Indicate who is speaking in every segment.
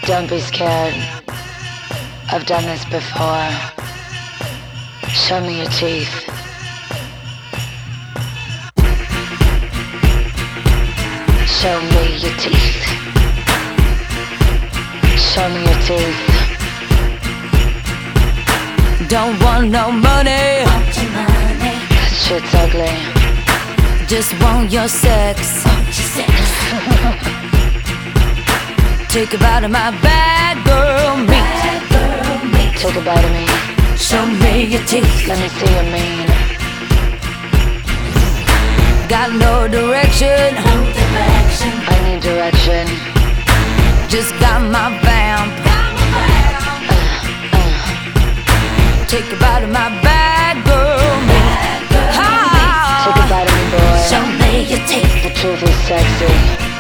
Speaker 1: Don't be scared. I've done this before. Show me your teeth. Show me your teeth. Show me your teeth.
Speaker 2: Don't want no money.
Speaker 1: That shit's ugly.
Speaker 2: Just want your sex. Take a bite of my bad girl meat.
Speaker 1: Take a bite of me.
Speaker 2: Show me your teeth.
Speaker 1: Let me see your mean.
Speaker 2: Got no direction.
Speaker 1: I need direction.
Speaker 2: Just got my vamp. Take a bite of my bad girl meat.
Speaker 1: Take a bite of me, boy.
Speaker 2: Show me your teeth.
Speaker 1: The truth is sexy.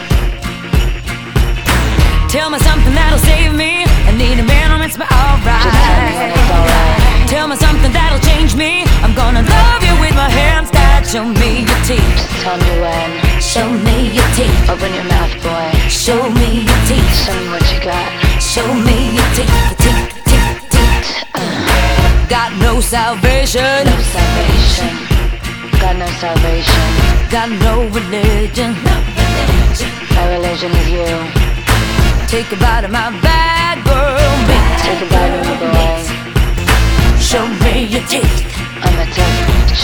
Speaker 2: Tell me something that'll save me. I need a man who makes me alright.
Speaker 1: Just tell me when it's alright.
Speaker 2: Tell me something that'll change me. I'm gonna love you with my hands tied. Show me your teeth.
Speaker 1: Just tell me when.
Speaker 2: Show me your teeth.
Speaker 1: Open your mouth, boy.
Speaker 2: Show me your teeth.
Speaker 1: Show me what you got.
Speaker 2: Show me your teeth. Teeth. Got no salvation.
Speaker 1: No salvation. Got no salvation.
Speaker 2: Got no religion.
Speaker 1: My religion is you.
Speaker 2: Take a bite of my bad girl meat.
Speaker 1: Take a bite of me, boy.
Speaker 2: Show me your teeth.
Speaker 1: I'm a tough bitch.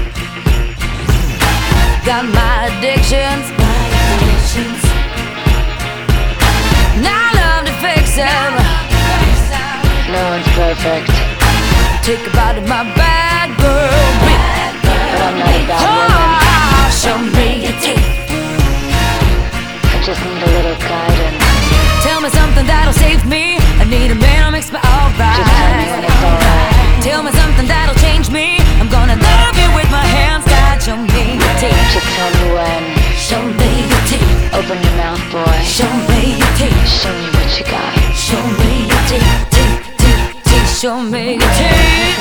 Speaker 2: Got my addictions. Now I love to fix them.
Speaker 1: No one's perfect,
Speaker 2: Take a bite of my bad girl meat.
Speaker 1: but I'm not a bad woman.
Speaker 2: Show me your teeth.
Speaker 1: I just need a little guidance.
Speaker 2: Tell me something that'll save me. I need a man who makes me alright.
Speaker 1: Just tell me when it's alright.
Speaker 2: Tell me something that'll change me. I'm gonna love you with my hands tied. Show me your teeth.
Speaker 1: Just tell me when.
Speaker 2: Show me your teeth.
Speaker 1: Open your mouth, boy.
Speaker 2: Show me your teeth.
Speaker 1: Show me what you got.
Speaker 2: Show me your teeth. Show me your teeth.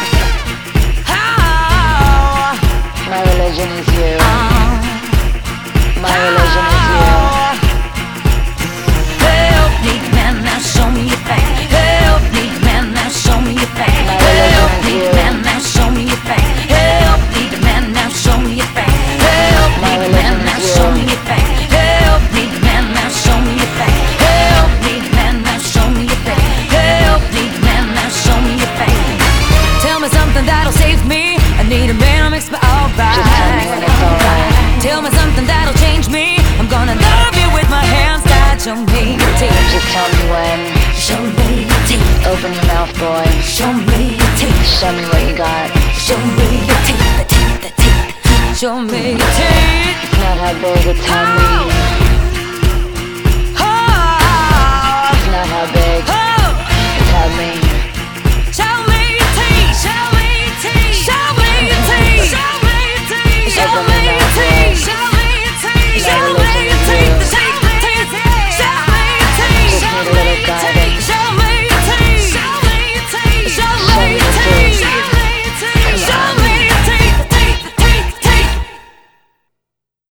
Speaker 2: Oh,
Speaker 1: My religion is you. My religion is you.
Speaker 2: Help me, man, now show me your face. Help me, man, now show me your face. Help me, man, now show me your face. Help me, man, now show me your face. Help me, man, now show me your face. Help me, man, now show me your face. Help me, man, now show me your face. Help me, man, now show me your face. Tell me something that'll save me. I need a man who makes me alright.
Speaker 1: Just tell me when it's alright.
Speaker 2: Tell me something that'll change me. I'm gonna love you with my hands tied. Show me your teeth.
Speaker 1: Just tell me when.
Speaker 2: Show me your teeth.
Speaker 1: Open your mouth, boy.
Speaker 2: Show me your teeth.
Speaker 1: Show me what you got.
Speaker 2: Show me your teeth. The teeth. Show me your teeth.
Speaker 1: It's not how big, it's how mean.